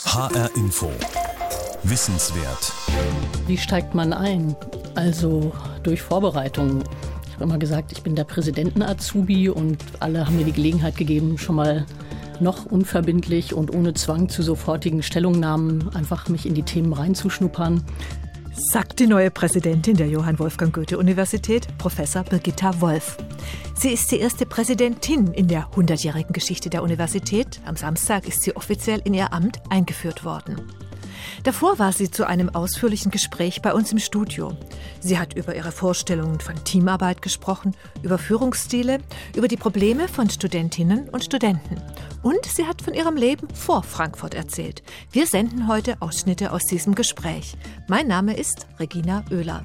HR Info. Wissenswert. Wie steigt man ein? Also durch Vorbereitungen. Ich habe immer gesagt, ich bin der Präsidenten-Azubi und alle haben mir die Gelegenheit gegeben, schon mal noch unverbindlich und ohne Zwang zu sofortigen Stellungnahmen einfach mich in die Themen reinzuschnuppern. Sagt die neue Präsidentin der Johann Wolfgang Goethe-Universität, Professor Birgitta Wolf. Sie ist die erste Präsidentin in der 100-jährigen Geschichte der Universität. Am Samstag ist sie offiziell in ihr Amt eingeführt worden. Davor war sie zu einem ausführlichen Gespräch bei uns im Studio. Sie hat über ihre Vorstellungen von Teamarbeit gesprochen, über Führungsstile, über die Probleme von Studentinnen und Studenten. Und sie hat von ihrem Leben vor Frankfurt erzählt. Wir senden heute Ausschnitte aus diesem Gespräch. Mein Name ist Regina Oehler.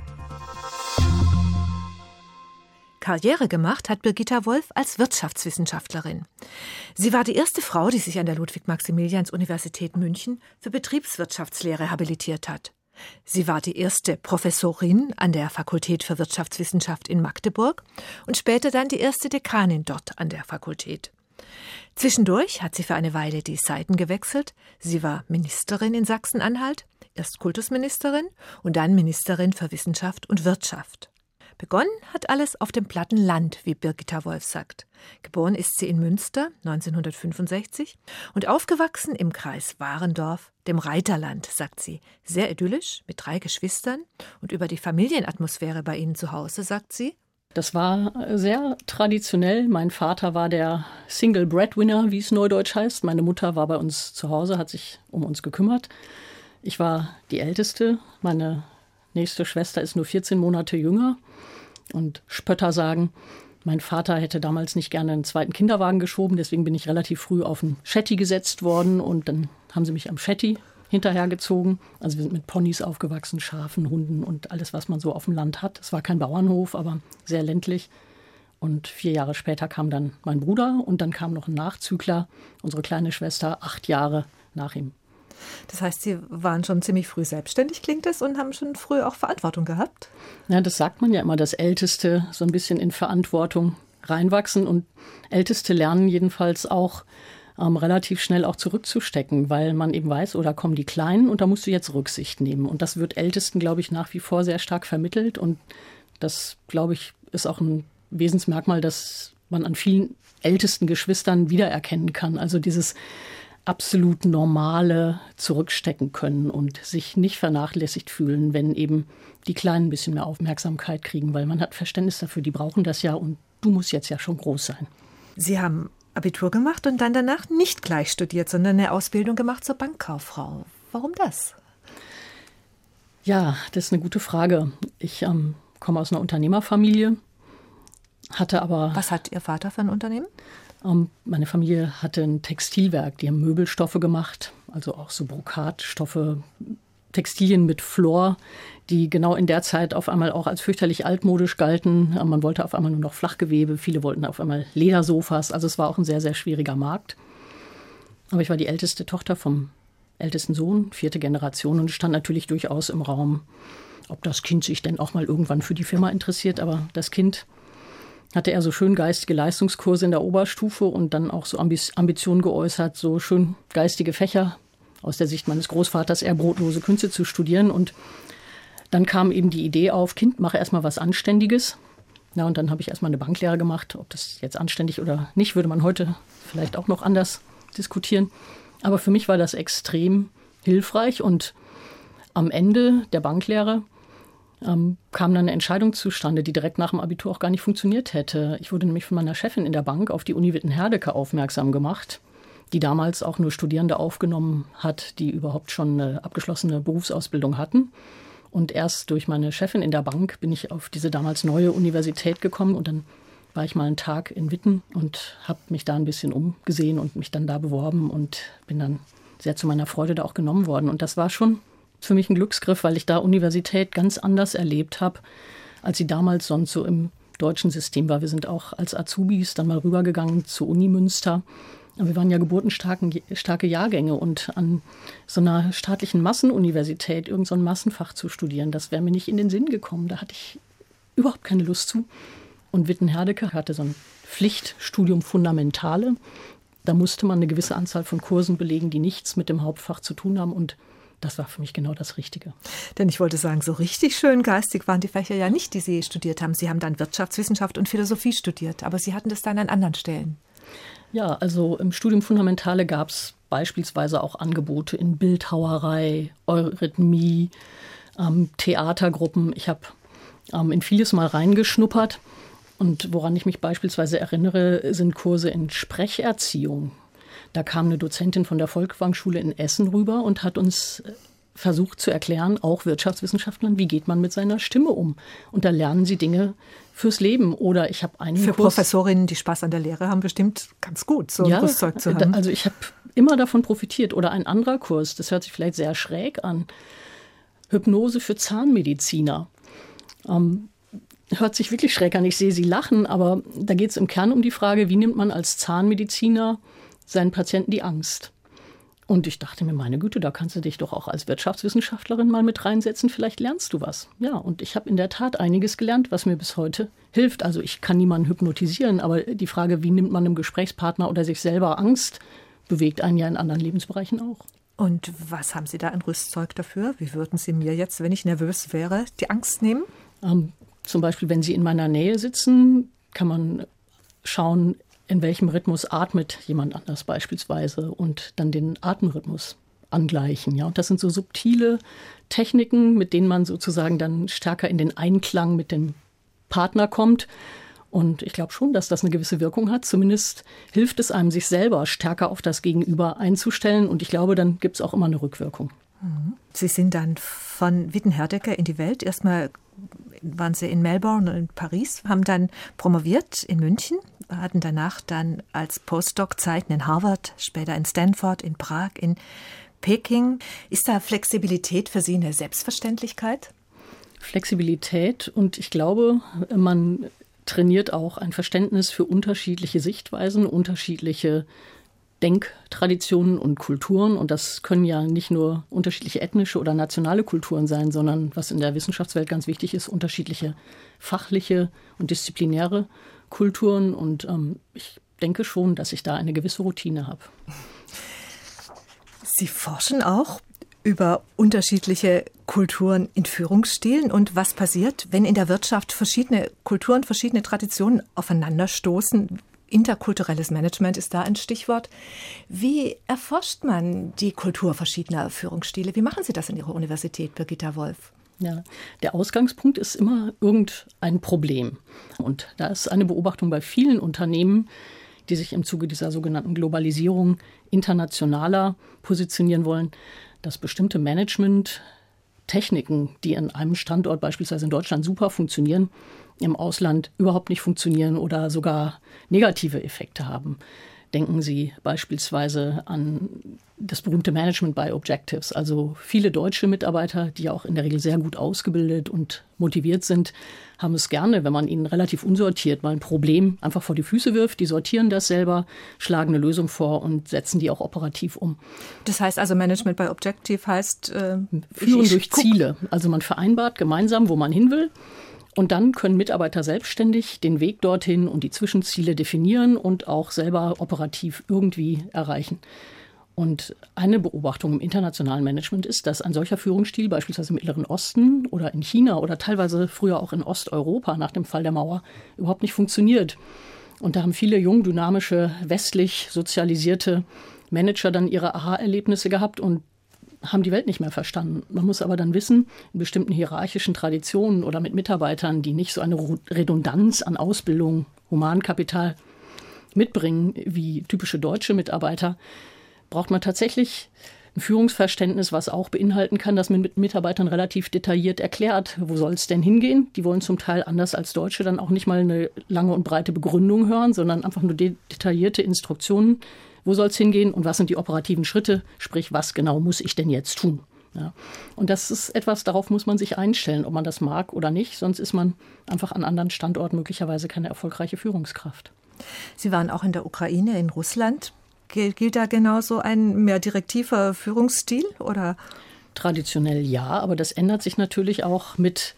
Karriere gemacht hat Birgitta Wolf als Wirtschaftswissenschaftlerin. Sie war die erste Frau, die sich an der Ludwig-Maximilians-Universität München für Betriebswirtschaftslehre habilitiert hat. Sie war die erste Professorin an der Fakultät für Wirtschaftswissenschaft in Magdeburg und später dann die erste Dekanin dort an der Fakultät. Zwischendurch hat sie für eine Weile die Seiten gewechselt. Sie war Ministerin in Sachsen-Anhalt, erst Kultusministerin und dann Ministerin für Wissenschaft und Wirtschaft. Begonnen hat alles auf dem platten Land, wie Birgitta Wolf sagt. Geboren ist sie in Münster 1965 und aufgewachsen im Kreis Warendorf, dem Reiterland, sagt sie. Sehr idyllisch, mit 3 Geschwistern. Und über die Familienatmosphäre bei ihnen zu Hause, sagt sie: Das war sehr traditionell. Mein Vater war der Single Breadwinner, wie es neudeutsch heißt. Meine Mutter war bei uns zu Hause, hat sich um uns gekümmert. Ich war die Älteste. Meine nächste Schwester ist nur 14 Monate jünger. Und Spötter sagen, mein Vater hätte damals nicht gerne einen zweiten Kinderwagen geschoben. Deswegen bin ich relativ früh auf den Shetty gesetzt worden. Und dann haben sie mich am Shetty hinterhergezogen. Also wir sind mit Ponys aufgewachsen, Schafen, Hunden und alles, was man so auf dem Land hat. Es war kein Bauernhof, aber sehr ländlich. Und 4 Jahre später kam dann mein Bruder und dann kam noch ein Nachzügler, unsere kleine Schwester, 8 Jahre nach ihm. Das heißt, Sie waren schon ziemlich früh selbstständig, klingt es, und haben schon früh auch Verantwortung gehabt? Ja, das sagt man ja immer, dass Älteste so ein bisschen in Verantwortung reinwachsen. Und Älteste lernen jedenfalls auch relativ schnell auch zurückzustecken, weil man eben weiß, da kommen die Kleinen und da musst du jetzt Rücksicht nehmen. Und das wird Ältesten, glaube ich, nach wie vor sehr stark vermittelt. Und das, glaube ich, ist auch ein Wesensmerkmal, das man an vielen ältesten Geschwistern wiedererkennen kann. Also dieses absolut normale zurückstecken können und sich nicht vernachlässigt fühlen, wenn eben die Kleinen ein bisschen mehr Aufmerksamkeit kriegen, weil man hat Verständnis dafür, die brauchen das ja und du musst jetzt ja schon groß sein. Sie haben Abitur gemacht und dann danach nicht gleich studiert, sondern eine Ausbildung gemacht zur Bankkauffrau. Warum das? Ja, das ist eine gute Frage. Ich komme aus einer Unternehmerfamilie, hatte aber... Was hat Ihr Vater für ein Unternehmen? Meine Familie hatte ein Textilwerk, die haben Möbelstoffe gemacht, also auch so Brokatstoffe, Textilien mit Flor, die genau in der Zeit auf einmal auch als fürchterlich altmodisch galten. Man wollte auf einmal nur noch Flachgewebe, viele wollten auf einmal Ledersofas, also es war auch ein sehr, sehr schwieriger Markt. Aber ich war die älteste Tochter vom ältesten Sohn, 4. Generation, und es stand natürlich durchaus im Raum, ob das Kind sich denn auch mal irgendwann für die Firma interessiert, aber das Kind hatte er so schön geistige Leistungskurse in der Oberstufe und dann auch so Ambitionen geäußert, so schön geistige Fächer aus der Sicht meines Großvaters, eher brotlose Künste zu studieren. Und dann kam eben die Idee auf, Kind, mache erstmal was Anständiges. Ja, und dann habe ich erstmal eine Banklehre gemacht. Ob das jetzt anständig oder nicht, würde man heute vielleicht auch noch anders diskutieren. Aber für mich war das extrem hilfreich und am Ende der Banklehre kam dann eine Entscheidung zustande, die direkt nach dem Abitur auch gar nicht funktioniert hätte. Ich wurde nämlich von meiner Chefin in der Bank auf die Uni Wittenherdecke aufmerksam gemacht, die damals auch nur Studierende aufgenommen hat, die überhaupt schon eine abgeschlossene Berufsausbildung hatten. Und erst durch meine Chefin in der Bank bin ich auf diese damals neue Universität gekommen und dann war ich mal einen Tag in Witten und habe mich da ein bisschen umgesehen und mich dann da beworben und bin dann sehr zu meiner Freude da auch genommen worden. Und das war schon für mich ein Glücksgriff, weil ich da Universität ganz anders erlebt habe, als sie damals sonst so im deutschen System war. Wir sind auch als Azubis dann mal rübergegangen zur Uni Münster. Wir waren ja geburtenstarke Jahrgänge und an so einer staatlichen Massenuniversität irgend so ein Massenfach zu studieren, das wäre mir nicht in den Sinn gekommen. Da hatte ich überhaupt keine Lust zu. Und Wittenherdecke hatte so ein Pflichtstudium Fundamentale. Da musste man eine gewisse Anzahl von Kursen belegen, die nichts mit dem Hauptfach zu tun haben. Und das war für mich genau das Richtige. Denn ich wollte sagen, so richtig schön geistig waren die Fächer ja nicht, die Sie studiert haben. Sie haben dann Wirtschaftswissenschaft und Philosophie studiert, aber Sie hatten das dann an anderen Stellen. Ja, also im Studium Fundamentale gab es beispielsweise auch Angebote in Bildhauerei, Eurythmie, Theatergruppen. Ich habe in vieles mal reingeschnuppert. Und woran ich mich beispielsweise erinnere, sind Kurse in Sprecherziehung. Da kam eine Dozentin von der Volkwang-Schule in Essen rüber und hat uns versucht zu erklären, auch Wirtschaftswissenschaftlern, wie geht man mit seiner Stimme um. Und da lernen sie Dinge fürs Leben. Oder ich habe einen Für Kurs, Professorinnen, die Spaß an der Lehre haben, bestimmt ganz gut, so ein Rüstzeug zu haben. Also ich habe immer davon profitiert. Oder ein anderer Kurs, das hört sich vielleicht sehr schräg an, Hypnose für Zahnmediziner. Hört sich wirklich schräg an. Ich sehe Sie lachen, aber da geht es im Kern um die Frage, wie nimmt man als Zahnmediziner seinen Patienten die Angst? Und ich dachte mir, meine Güte, da kannst du dich doch auch als Wirtschaftswissenschaftlerin mal mit reinsetzen, vielleicht lernst du was. Ja, und ich habe in der Tat einiges gelernt, was mir bis heute hilft. Also ich kann niemanden hypnotisieren, aber die Frage, wie nimmt man einem Gesprächspartner oder sich selber Angst, bewegt einen ja in anderen Lebensbereichen auch. Und was haben Sie da an Rüstzeug dafür? Wie würden Sie mir jetzt, wenn ich nervös wäre, die Angst nehmen? Zum Beispiel, wenn Sie in meiner Nähe sitzen, kann man schauen, in welchem Rhythmus atmet jemand anders beispielsweise und dann den Atemrhythmus angleichen. Ja? Und das sind so subtile Techniken, mit denen man sozusagen dann stärker in den Einklang mit dem Partner kommt. Und ich glaube schon, dass das eine gewisse Wirkung hat. Zumindest hilft es einem, sich selber stärker auf das Gegenüber einzustellen. Und ich glaube, dann gibt es auch immer eine Rückwirkung. Sie sind dann von Witten-Herdecke in die Welt. Erstmal waren Sie in Melbourne und in Paris, haben dann promoviert in München, hatten danach dann als Postdoc Zeiten in Harvard, später in Stanford, in Prag, in Peking. Ist da Flexibilität für Sie eine Selbstverständlichkeit? Flexibilität, und ich glaube, man trainiert auch ein Verständnis für unterschiedliche Sichtweisen, unterschiedliche Denktraditionen und Kulturen. Und das können ja nicht nur unterschiedliche ethnische oder nationale Kulturen sein, sondern, was in der Wissenschaftswelt ganz wichtig ist, unterschiedliche fachliche und disziplinäre Kulturen. Und ich denke schon, dass ich da eine gewisse Routine habe. Sie forschen auch über unterschiedliche Kulturen in Führungsstilen und was passiert, wenn in der Wirtschaft verschiedene Kulturen, verschiedene Traditionen aufeinanderstoßen. Interkulturelles Management ist da ein Stichwort. Wie erforscht man die Kultur verschiedener Führungsstile? Wie machen Sie das in Ihrer Universität, Birgitta Wolf? Ja, der Ausgangspunkt ist immer irgendein Problem. Und da ist eine Beobachtung bei vielen Unternehmen, die sich im Zuge dieser sogenannten Globalisierung internationaler positionieren wollen, dass bestimmte Management-Techniken, die an einem Standort, beispielsweise in Deutschland, super funktionieren, im Ausland überhaupt nicht funktionieren oder sogar negative Effekte haben. Denken Sie beispielsweise an das berühmte Management by Objectives. Also viele deutsche Mitarbeiter, die ja auch in der Regel sehr gut ausgebildet und motiviert sind, haben es gerne, wenn man ihnen relativ unsortiert mal ein Problem einfach vor die Füße wirft. Die sortieren das selber, schlagen eine Lösung vor und setzen die auch operativ um. Das heißt also, Management by Objective heißt Führen durch Ziele. Also man vereinbart gemeinsam, wo man hin will. Und dann können Mitarbeiter selbstständig den Weg dorthin und die Zwischenziele definieren und auch selber operativ irgendwie erreichen. Und eine Beobachtung im internationalen Management ist, dass ein solcher Führungsstil beispielsweise im Mittleren Osten oder in China oder teilweise früher auch in Osteuropa nach dem Fall der Mauer überhaupt nicht funktioniert. Und da haben viele jung, dynamische, westlich sozialisierte Manager dann ihre Aha-Erlebnisse gehabt und haben die Welt nicht mehr verstanden. Man muss aber dann wissen, in bestimmten hierarchischen Traditionen oder mit Mitarbeitern, die nicht so eine Redundanz an Ausbildung, Humankapital mitbringen wie typische deutsche Mitarbeiter, braucht man tatsächlich ein Führungsverständnis, was auch beinhalten kann, dass man mit Mitarbeitern relativ detailliert erklärt, wo soll es denn hingehen. Die wollen zum Teil anders als Deutsche dann auch nicht mal eine lange und breite Begründung hören, sondern einfach nur detaillierte Instruktionen. Wo soll es hingehen und was sind die operativen Schritte? Sprich, was genau muss ich denn jetzt tun? Ja. Und das ist etwas, darauf muss man sich einstellen, ob man das mag oder nicht. Sonst ist man einfach an anderen Standorten möglicherweise keine erfolgreiche Führungskraft. Sie waren auch in der Ukraine, in Russland. Gilt da genauso ein mehr direktiver Führungsstil, oder? Traditionell ja, aber das ändert sich natürlich auch mit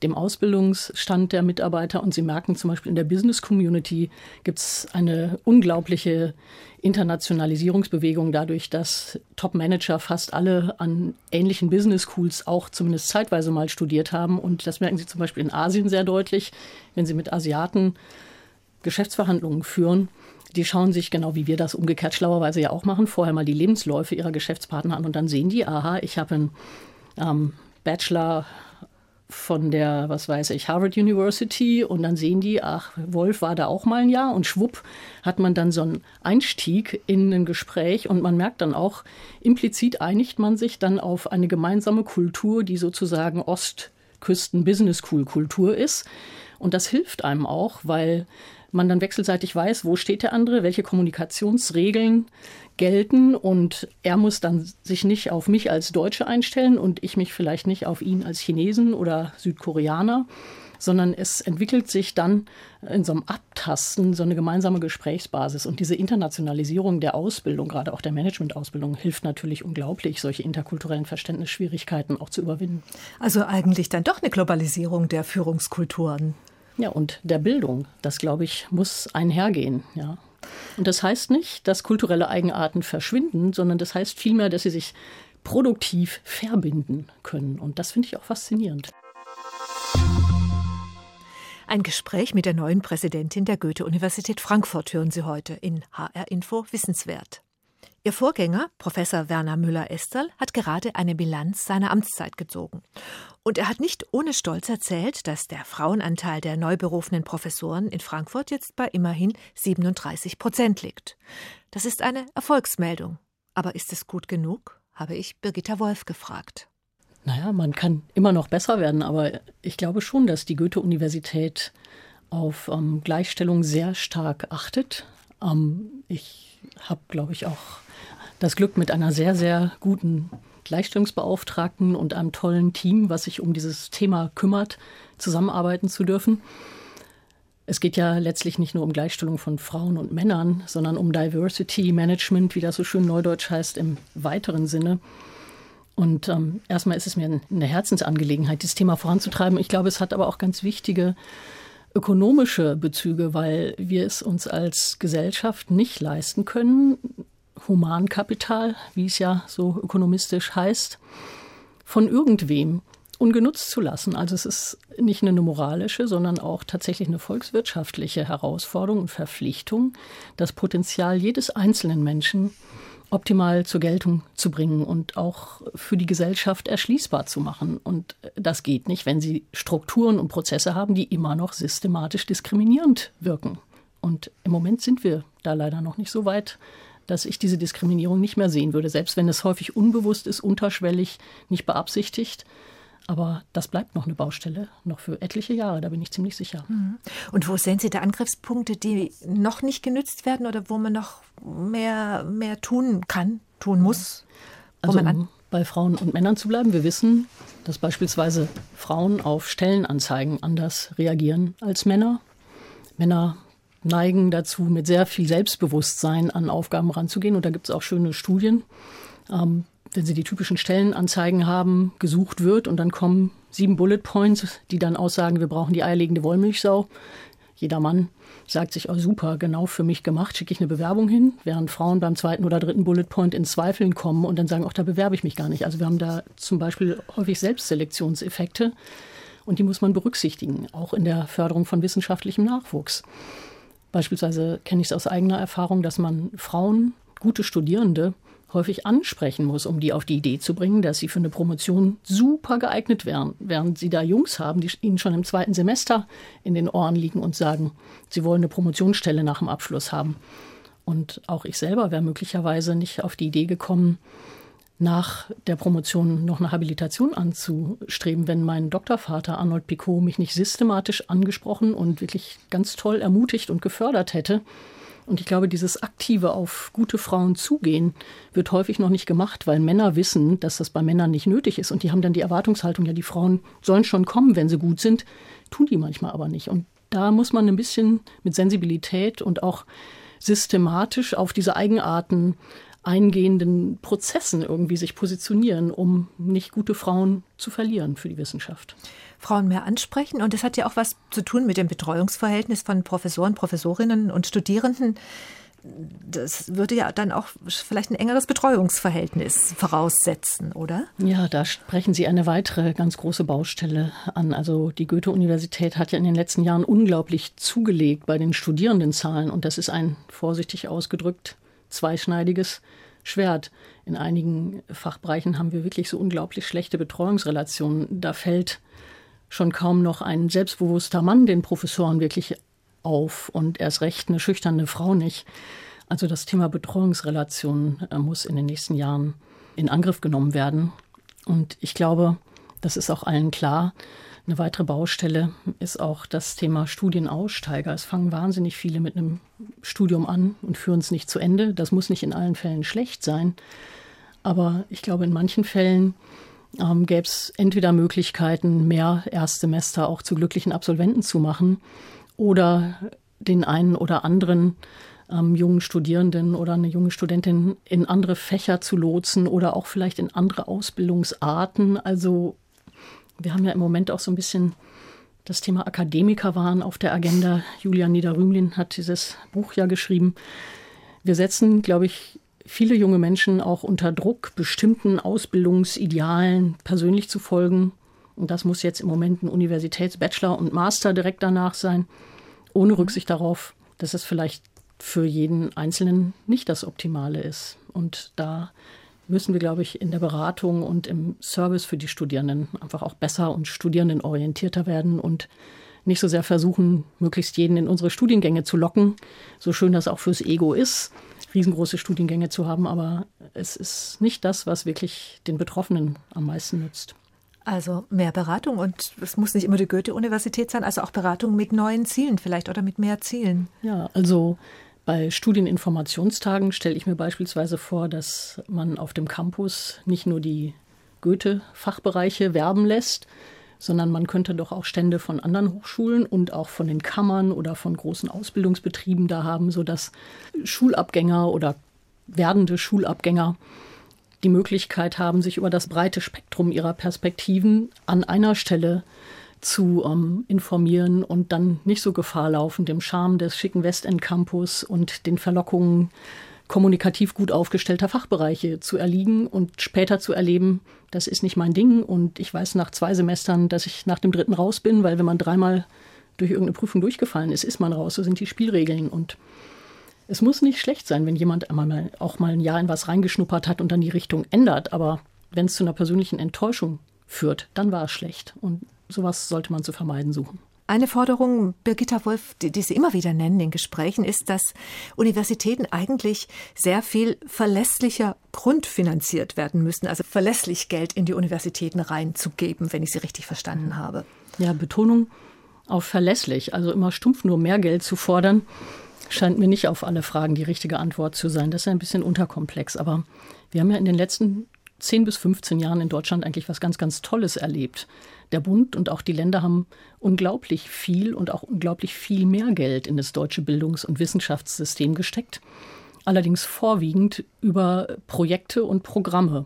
dem Ausbildungsstand der Mitarbeiter. Und Sie merken zum Beispiel in der Business Community gibt es eine unglaubliche Internationalisierungsbewegung dadurch, dass Top-Manager fast alle an ähnlichen Business Schools auch zumindest zeitweise mal studiert haben. Und das merken Sie zum Beispiel in Asien sehr deutlich, wenn Sie mit Asiaten Geschäftsverhandlungen führen. Die schauen sich, genau wie wir das umgekehrt schlauerweise ja auch machen, vorher mal die Lebensläufe ihrer Geschäftspartner an und dann sehen die, aha, ich habe einen Bachelor von der, Harvard University und dann sehen die, ach, Wolf war da auch mal ein Jahr und schwupp hat man dann so einen Einstieg in ein Gespräch und man merkt dann auch, implizit einigt man sich dann auf eine gemeinsame Kultur, die sozusagen Ostküsten-Business-School-Kultur ist und das hilft einem auch, weil man dann wechselseitig weiß, wo steht der andere, welche Kommunikationsregeln gelten und er muss dann sich nicht auf mich als Deutsche einstellen und ich mich vielleicht nicht auf ihn als Chinesen oder Südkoreaner, sondern es entwickelt sich dann in so einem Abtasten so eine gemeinsame Gesprächsbasis und diese Internationalisierung der Ausbildung, gerade auch der Managementausbildung, hilft natürlich unglaublich, solche interkulturellen Verständnisschwierigkeiten auch zu überwinden. Also eigentlich dann doch eine Globalisierung der Führungskulturen. Ja, und der Bildung, das, glaube ich, muss einhergehen, ja. Und das heißt nicht, dass kulturelle Eigenarten verschwinden, sondern das heißt vielmehr, dass sie sich produktiv verbinden können. Und das finde ich auch faszinierend. Ein Gespräch mit der neuen Präsidentin der Goethe-Universität Frankfurt hören Sie heute in HR Info Wissenswert. Ihr Vorgänger, Professor Werner Müller-Esterl, hat gerade eine Bilanz seiner Amtszeit gezogen. Und er hat nicht ohne Stolz erzählt, dass der Frauenanteil der neu berufenen Professoren in Frankfurt jetzt bei immerhin 37% liegt. Das ist eine Erfolgsmeldung. Aber ist es gut genug, habe ich Birgitta Wolf gefragt. Naja, man kann immer noch besser werden, aber ich glaube schon, dass die Goethe-Universität auf Gleichstellung sehr stark achtet. Ich habe, glaube ich, auch das Glück, mit einer sehr, sehr guten Gleichstellungsbeauftragten und einem tollen Team, was sich um dieses Thema kümmert, zusammenarbeiten zu dürfen. Es geht ja letztlich nicht nur um Gleichstellung von Frauen und Männern, sondern um Diversity Management, wie das so schön neudeutsch heißt, im weiteren Sinne. Und erstmal ist es mir eine Herzensangelegenheit, dieses Thema voranzutreiben. Ich glaube, es hat aber auch ganz wichtige ökonomische Bezüge, weil wir es uns als Gesellschaft nicht leisten können, Humankapital, wie es ja so ökonomistisch heißt, von irgendwem ungenutzt zu lassen. Also es ist nicht nur eine moralische, sondern auch tatsächlich eine volkswirtschaftliche Herausforderung und Verpflichtung, das Potenzial jedes einzelnen Menschen optimal zur Geltung zu bringen und auch für die Gesellschaft erschließbar zu machen. Und das geht nicht, wenn Sie Strukturen und Prozesse haben, die immer noch systematisch diskriminierend wirken. Und im Moment sind wir da leider noch nicht so weit, dass ich diese Diskriminierung nicht mehr sehen würde, selbst wenn es häufig unbewusst ist, unterschwellig, nicht beabsichtigt. Aber das bleibt noch eine Baustelle, noch für etliche Jahre, da bin ich ziemlich sicher. Und wo sehen Sie da Angriffspunkte, die noch nicht genützt werden oder wo man noch mehr tun kann, tun muss? Also um bei Frauen und Männern zu bleiben, wir wissen, dass beispielsweise Frauen auf Stellenanzeigen anders reagieren als Männer. Männer neigen dazu, mit sehr viel Selbstbewusstsein an Aufgaben ranzugehen. Und da gibt es auch schöne Studien. Wenn Sie die typischen Stellenanzeigen haben, gesucht wird und dann kommen 7 Bullet Points, die dann aussagen, wir brauchen die eierlegende Wollmilchsau. Jeder Mann sagt sich, oh super, genau für mich gemacht, schicke ich eine Bewerbung hin, während Frauen beim 2. oder 3. Bullet Point in Zweifeln kommen und dann sagen, ach, da bewerbe ich mich gar nicht. Also wir haben da zum Beispiel häufig Selbstselektionseffekte und die muss man berücksichtigen, auch in der Förderung von wissenschaftlichem Nachwuchs. Beispielsweise kenne ich es aus eigener Erfahrung, dass man Frauen, gute Studierende, häufig ansprechen muss, um die auf die Idee zu bringen, dass sie für eine Promotion super geeignet wären, während sie da Jungs haben, die ihnen schon im 2. Semester in den Ohren liegen und sagen, sie wollen eine Promotionsstelle nach dem Abschluss haben. Und auch ich selber wäre möglicherweise nicht auf die Idee gekommen, nach der Promotion noch eine Habilitation anzustreben, wenn mein Doktorvater Arnold Picot mich nicht systematisch angesprochen und wirklich ganz toll ermutigt und gefördert hätte. Und ich glaube, dieses aktive auf gute Frauen zugehen wird häufig noch nicht gemacht, weil Männer wissen, dass das bei Männern nicht nötig ist. Und die haben dann die Erwartungshaltung, ja, die Frauen sollen schon kommen, wenn sie gut sind, tun die manchmal aber nicht. Und da muss man ein bisschen mit Sensibilität und auch systematisch auf diese Eigenarten eingehenden Prozessen irgendwie sich positionieren, um nicht gute Frauen zu verlieren für die Wissenschaft. Frauen mehr ansprechen, und das hat ja auch was zu tun mit dem Betreuungsverhältnis von Professoren, Professorinnen und Studierenden. Das würde ja dann auch vielleicht ein engeres Betreuungsverhältnis voraussetzen, oder? Ja, da sprechen Sie eine weitere ganz große Baustelle an. Also die Goethe-Universität hat ja in den letzten Jahren unglaublich zugelegt bei den Studierendenzahlen. Und das ist ein, vorsichtig ausgedrückt, zweischneidiges Schwert. In einigen Fachbereichen haben wir wirklich so unglaublich schlechte Betreuungsrelationen. Da fällt schon kaum noch ein selbstbewusster Mann den Professoren wirklich auf und erst recht eine schüchterne Frau nicht. Also das Thema Betreuungsrelationen muss in den nächsten Jahren in Angriff genommen werden. Und ich glaube, das ist auch allen klar. Eine weitere Baustelle ist auch das Thema Studienaussteiger. Es fangen wahnsinnig viele mit einem Studium an und führen es nicht zu Ende. Das muss nicht in allen Fällen schlecht sein. Aber ich glaube, in manchen Fällen gäbe es entweder Möglichkeiten, mehr Erstsemester auch zu glücklichen Absolventen zu machen, oder den einen oder anderen jungen Studierenden oder eine junge Studentin in andere Fächer zu lotsen oder auch vielleicht in andere Ausbildungsarten. Also wir haben ja im Moment auch so ein bisschen das Thema Akademikerwahn auf der Agenda. Julia Nieder-Rümelin hat dieses Buch ja geschrieben. Wir setzen, glaube ich, viele junge Menschen auch unter Druck, bestimmten Ausbildungsidealen persönlich zu folgen. Und das muss jetzt im Moment ein Universitätsbachelor und Master direkt danach sein, ohne Rücksicht darauf, dass es vielleicht für jeden Einzelnen nicht das Optimale ist. Und da müssen wir, glaube ich, in der Beratung und im Service für die Studierenden einfach auch besser und studierendenorientierter werden und nicht so sehr versuchen, möglichst jeden in unsere Studiengänge zu locken. So schön das auch fürs Ego ist, riesengroße Studiengänge zu haben, aber es ist nicht das, was wirklich den Betroffenen am meisten nützt. Also mehr Beratung, und es muss nicht immer die Goethe-Universität sein, also auch Beratung mit neuen Zielen vielleicht oder mit mehr Zielen. Ja, also bei Studieninformationstagen stelle ich mir beispielsweise vor, dass man auf dem Campus nicht nur die Goethe-Fachbereiche werben lässt, sondern man könnte doch auch Stände von anderen Hochschulen und auch von den Kammern oder von großen Ausbildungsbetrieben da haben, sodass Schulabgänger oder werdende Schulabgänger die Möglichkeit haben, sich über das breite Spektrum ihrer Perspektiven an einer Stelle zu informieren und dann nicht so Gefahr laufen, dem Charme des schicken Westend-Campus und den Verlockungen kommunikativ gut aufgestellter Fachbereiche zu erliegen und später zu erleben, das ist nicht mein Ding und ich weiß nach 2 Semestern, dass ich nach dem 3. raus bin, weil wenn man 3-mal durch irgendeine Prüfung durchgefallen ist, ist man raus, so sind die Spielregeln. Und es muss nicht schlecht sein, wenn jemand auch mal ein Jahr in was reingeschnuppert hat und dann die Richtung ändert. Aber wenn es zu einer persönlichen Enttäuschung führt, dann war es schlecht. Und sowas sollte man zu vermeiden suchen. Eine Forderung, Birgitta Wolf, die Sie immer wieder nennen in Gesprächen, ist, dass Universitäten eigentlich sehr viel verlässlicher grundfinanziert werden müssen. Also verlässlich Geld in die Universitäten reinzugeben, wenn ich Sie richtig verstanden habe. Ja, Betonung auf verlässlich. Also immer stumpf nur mehr Geld zu fordern, scheint mir nicht auf alle Fragen die richtige Antwort zu sein. Das ist ein bisschen unterkomplex. Aber wir haben ja in den letzten 10 bis 15 Jahren in Deutschland eigentlich was ganz, ganz Tolles erlebt. Der Bund und auch die Länder haben unglaublich viel und auch unglaublich viel mehr Geld in das deutsche Bildungs- und Wissenschaftssystem gesteckt. Allerdings vorwiegend über Projekte und Programme.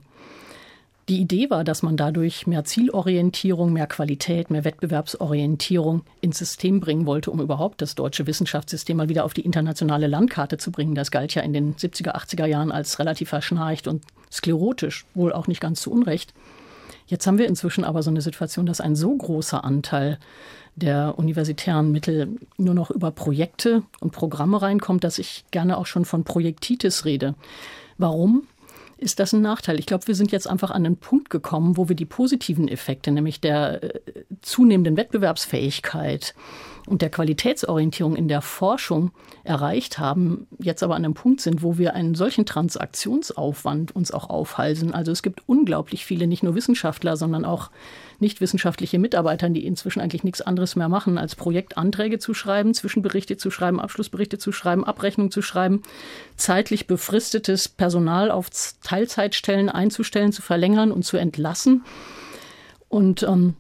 Die Idee war, dass man dadurch mehr Zielorientierung, mehr Qualität, mehr Wettbewerbsorientierung ins System bringen wollte, um überhaupt das deutsche Wissenschaftssystem mal wieder auf die internationale Landkarte zu bringen. Das galt ja in den 70er, 80er Jahren als relativ verschnarcht und sklerotisch, wohl auch nicht ganz zu Unrecht. Jetzt haben wir inzwischen aber so eine Situation, dass ein so großer Anteil der universitären Mittel nur noch über Projekte und Programme reinkommt, dass ich gerne auch schon von Projektitis rede. Warum ist das ein Nachteil? Ich glaube, wir sind jetzt einfach an einen Punkt gekommen, wo wir die positiven Effekte, nämlich der zunehmenden Wettbewerbsfähigkeit und der Qualitätsorientierung in der Forschung erreicht haben, jetzt aber an einem Punkt sind, wo wir einen solchen Transaktionsaufwand uns auch aufhalsen. Also es gibt unglaublich viele, nicht nur Wissenschaftler, sondern auch nicht wissenschaftliche Mitarbeiter, die inzwischen eigentlich nichts anderes mehr machen, als Projektanträge zu schreiben, Zwischenberichte zu schreiben, Abschlussberichte zu schreiben, Abrechnungen zu schreiben, zeitlich befristetes Personal auf Teilzeitstellen einzustellen, zu verlängern und zu entlassen. Und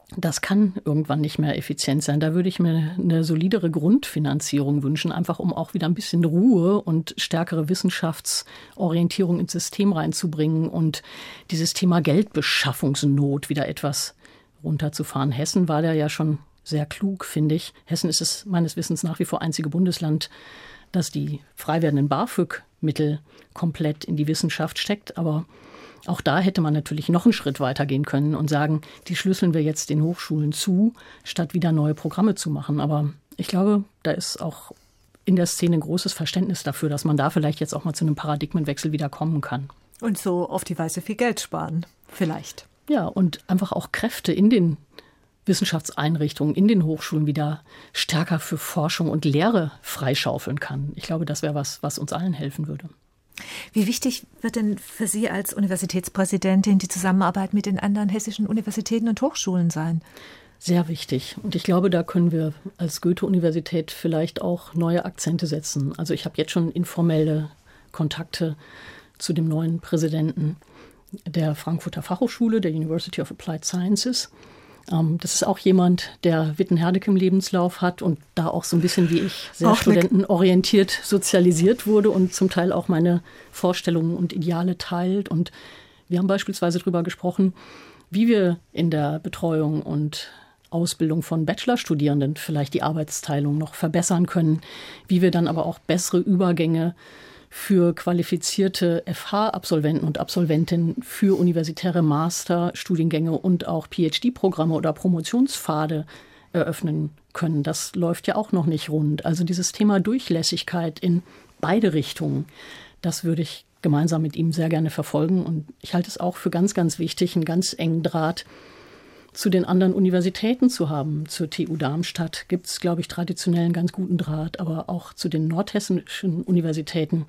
Das kann irgendwann nicht mehr effizient sein. Da würde ich mir eine solidere Grundfinanzierung wünschen, einfach um auch wieder ein bisschen Ruhe und stärkere Wissenschaftsorientierung ins System reinzubringen und dieses Thema Geldbeschaffungsnot wieder etwas runterzufahren. Hessen war da ja schon sehr klug, finde ich. Hessen ist es meines Wissens nach wie vor einzige Bundesland, das die frei werdenden BAföG-Mittel komplett in die Wissenschaft steckt. Aber auch da hätte man natürlich noch einen Schritt weiter gehen können und sagen, die schlüsseln wir jetzt den Hochschulen zu, statt wieder neue Programme zu machen. Aber ich glaube, da ist auch in der Szene ein großes Verständnis dafür, dass man da vielleicht jetzt auch mal zu einem Paradigmenwechsel wieder kommen kann. Und so auf die Weise viel Geld sparen, vielleicht. Ja, und einfach auch Kräfte in den Wissenschaftseinrichtungen, in den Hochschulen wieder stärker für Forschung und Lehre freischaufeln kann. Ich glaube, das wäre was uns allen helfen würde. Wie wichtig wird denn für Sie als Universitätspräsidentin die Zusammenarbeit mit den anderen hessischen Universitäten und Hochschulen sein? Sehr wichtig. Und ich glaube, da können wir als Goethe-Universität vielleicht auch neue Akzente setzen. Also ich habe jetzt schon informelle Kontakte zu dem neuen Präsidenten der Frankfurter Fachhochschule, der University of Applied Sciences. Das ist auch jemand, der Witten-Herdecke im Lebenslauf hat und da auch so ein bisschen wie ich sehr auch studentenorientiert sozialisiert wurde und zum Teil auch meine Vorstellungen und Ideale teilt. Und wir haben beispielsweise darüber gesprochen, wie wir in der Betreuung und Ausbildung von Bachelorstudierenden vielleicht die Arbeitsteilung noch verbessern können, wie wir dann aber auch bessere Übergänge für qualifizierte FH-Absolventen und Absolventinnen für universitäre Masterstudiengänge und auch PhD-Programme oder Promotionspfade eröffnen können. Das läuft ja auch noch nicht rund. Also dieses Thema Durchlässigkeit in beide Richtungen, das würde ich gemeinsam mit ihm sehr gerne verfolgen. Und ich halte es auch für ganz, ganz wichtig, einen ganz engen Draht zu den anderen Universitäten zu haben. Zur TU Darmstadt gibt es, glaube ich, traditionell einen ganz guten Draht, aber auch zu den nordhessischen Universitäten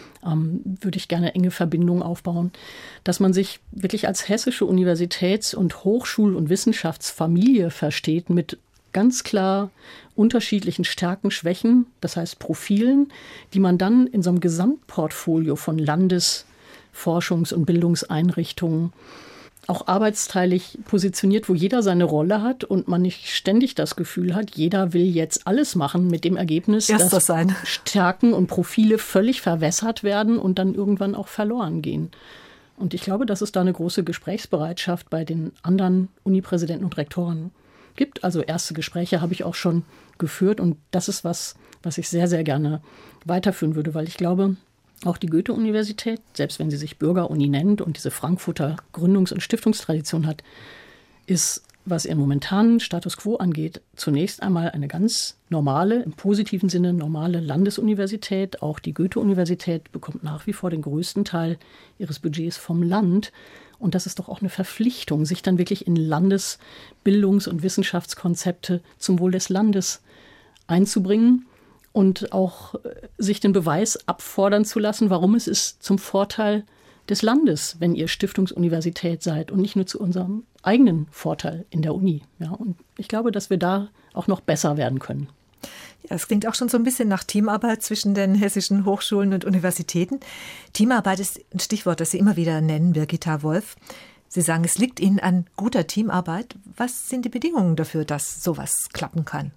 würde ich gerne enge Verbindungen aufbauen, dass man sich wirklich als hessische Universitäts- und Hochschul- und Wissenschaftsfamilie versteht mit ganz klar unterschiedlichen Stärken, Schwächen, das heißt Profilen, die man dann in so einem Gesamtportfolio von Landesforschungs- und Bildungseinrichtungen auch arbeitsteilig positioniert, wo jeder seine Rolle hat und man nicht ständig das Gefühl hat, jeder will jetzt alles machen mit dem Ergebnis, dass Stärken und Profile völlig verwässert werden und dann irgendwann auch verloren gehen. Und ich glaube, dass es da eine große Gesprächsbereitschaft bei den anderen Unipräsidenten und Rektoren gibt. Also erste Gespräche habe ich auch schon geführt und das ist was ich sehr, sehr gerne weiterführen würde, weil ich glaube, auch die Goethe-Universität, selbst wenn sie sich Bürgeruni nennt und diese Frankfurter Gründungs- und Stiftungstradition hat, ist, was ihren momentanen Status quo angeht, zunächst einmal eine ganz normale, im positiven Sinne normale Landesuniversität. Auch die Goethe-Universität bekommt nach wie vor den größten Teil ihres Budgets vom Land. Und das ist doch auch eine Verpflichtung, sich dann wirklich in Landesbildungs- und Wissenschaftskonzepte zum Wohl des Landes einzubringen. Und auch sich den Beweis abfordern zu lassen, warum es ist zum Vorteil des Landes, wenn ihr Stiftungsuniversität seid und nicht nur zu unserem eigenen Vorteil in der Uni. Ja, und ich glaube, dass wir da auch noch besser werden können. Ja, es klingt auch schon so ein bisschen nach Teamarbeit zwischen den hessischen Hochschulen und Universitäten. Teamarbeit ist ein Stichwort, das Sie immer wieder nennen, Birgitta Wolf. Sie sagen, es liegt Ihnen an guter Teamarbeit. Was sind die Bedingungen dafür, dass sowas klappen kann?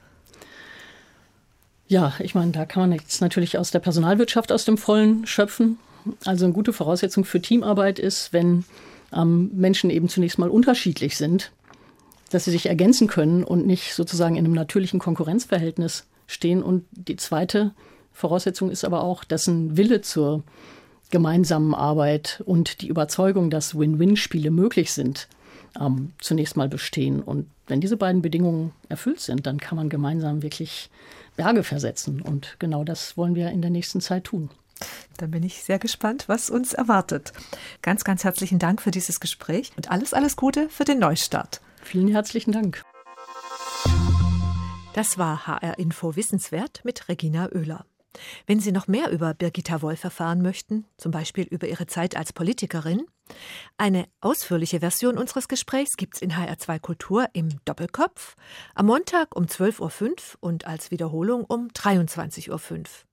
Ja, ich meine, da kann man jetzt natürlich aus der Personalwirtschaft aus dem Vollen schöpfen. Also eine gute Voraussetzung für Teamarbeit ist, wenn Menschen eben zunächst mal unterschiedlich sind, dass sie sich ergänzen können und nicht sozusagen in einem natürlichen Konkurrenzverhältnis stehen. Und die zweite Voraussetzung ist aber auch, dass ein Wille zur gemeinsamen Arbeit und die Überzeugung, dass Win-Win-Spiele möglich sind, zunächst mal bestehen. Und wenn diese beiden Bedingungen erfüllt sind, dann kann man gemeinsam wirklich Berge versetzen. Und genau das wollen wir in der nächsten Zeit tun. Dann bin ich sehr gespannt, was uns erwartet. Ganz, ganz herzlichen Dank für dieses Gespräch und alles, alles Gute für den Neustart. Vielen herzlichen Dank. Das war HR Info Wissenswert mit Regina Oehler. Wenn Sie noch mehr über Birgitta Wolf erfahren möchten, zum Beispiel über ihre Zeit als Politikerin, eine ausführliche Version unseres Gesprächs gibt's in HR2 Kultur im Doppelkopf am Montag um 12.05 Uhr und als Wiederholung um 23.05 Uhr.